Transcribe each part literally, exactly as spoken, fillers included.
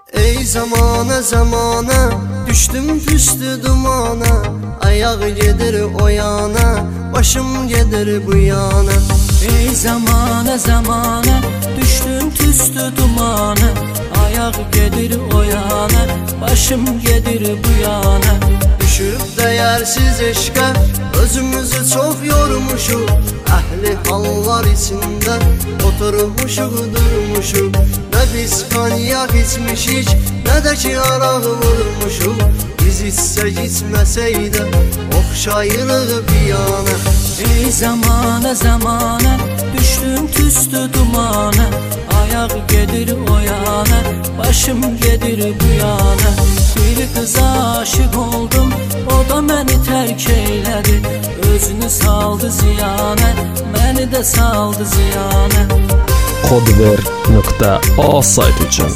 Ey zamana zamana, düştüm püstü dumana. Ayağı gedir o yana, başım gedir bu yana. Ey zamana zamana, düştüm tüstü dumana. Ayağı gedir o yana, başım gedir bu yana. Düşüp değersiz eşke, özümüzü çok yormuşuk. Ehli hallar içinde oturmuşuk durmuşuk. Ne biz kanyak içmişik, ne de ki arağı vurmuşuk. Biz içsek içmeseydi okşayırıq bir yana. Ey zamana zamana, düştüm tüstü dumana. Ayağı gedir o yana, başım gedir bu yana. Bir kıza aşık oldum, o da məni tərk eylədi. Özünü saldı ziyana, məni də saldı ziyana. Kodver nokta a sayt üçün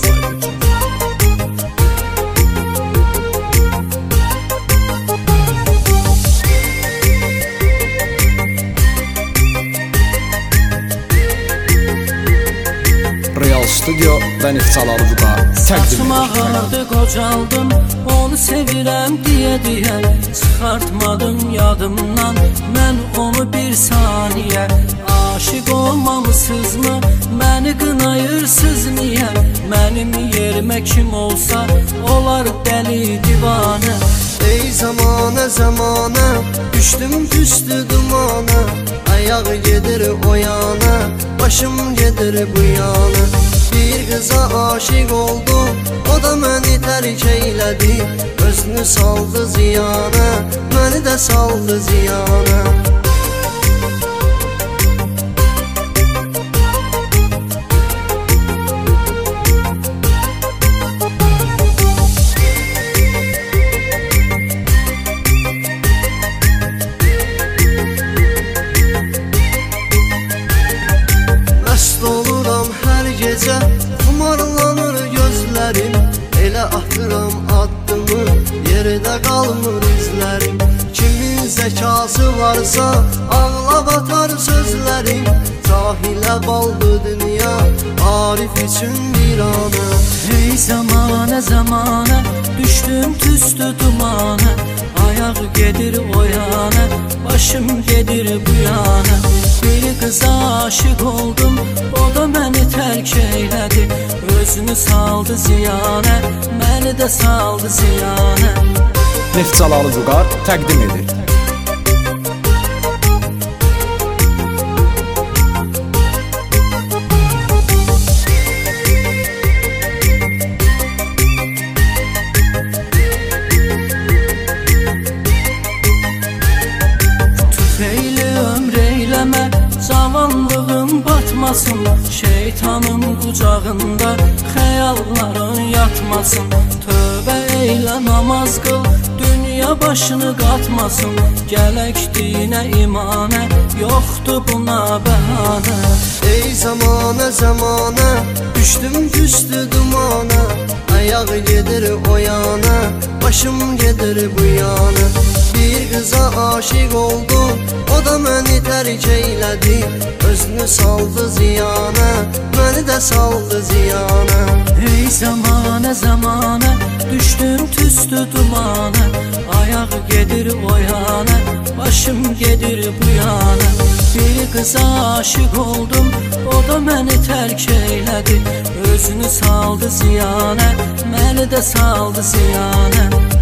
Real Studio və Neftçalarıcıda Saçım ağardı, qocaldım, onu sevirəm deyə deyə. Çıxartmadım yadımdan, mən onu bir saniyə. Aşık olmamışsınızmı, məni qınayırsınız niyə? Mənim yerimə kim olsa, olar dəli divanə. Ey zamana zamana, düştüm püstü dumana. Ayağı gedir o yana, başım gedir bu yana. Bir kıza aşık oldum, o da məni tərk eylədi. Özünü saldı ziyana, məni də saldı ziyana. Məst oluram hər gecə, xumarlanır gözlərim. Elə atıram addımı, yerdə qalmır izlərim. Kimin zəkası varsa, ağla batar sözlərim. Cahilə baldı dünya, Arif üçün bir ana. Ey zamana zamana, düşdüm tüstü dumana. Ayağı gedir o yana, başım gedir bu yana. Bir kıza aşık oldum, o da məni tərk eylədi. Özünü saldı ziyana, məni də saldı ziyana. Neftçalarıcılar təqdim edir. Tüfeyli ömr eyləmə, cavanlığım batmasın. Şeytanın qucağında xəyalların yatmasın. Tövbə eylə, namaz qıl, dünya başını qatmasın. Gələk dinə imanə, yoxdur buna bəhanə. Ey zamana zamana, düştüm püstü dumana. Ayağı gedir o yana, başım gedir bu yana. Bir kıza aşık oldum, o da məni tərk eylədi. Özünü saldı ziyana, məni də saldı ziyana. Ey zamana zamana, düşdüm tüstü dumana. Ayağı gedir o yana, başım gedir bu yana. Bir kıza aşık oldum, o da məni tərk eylədi. Özünü saldı ziyana, məni də saldı ziyana.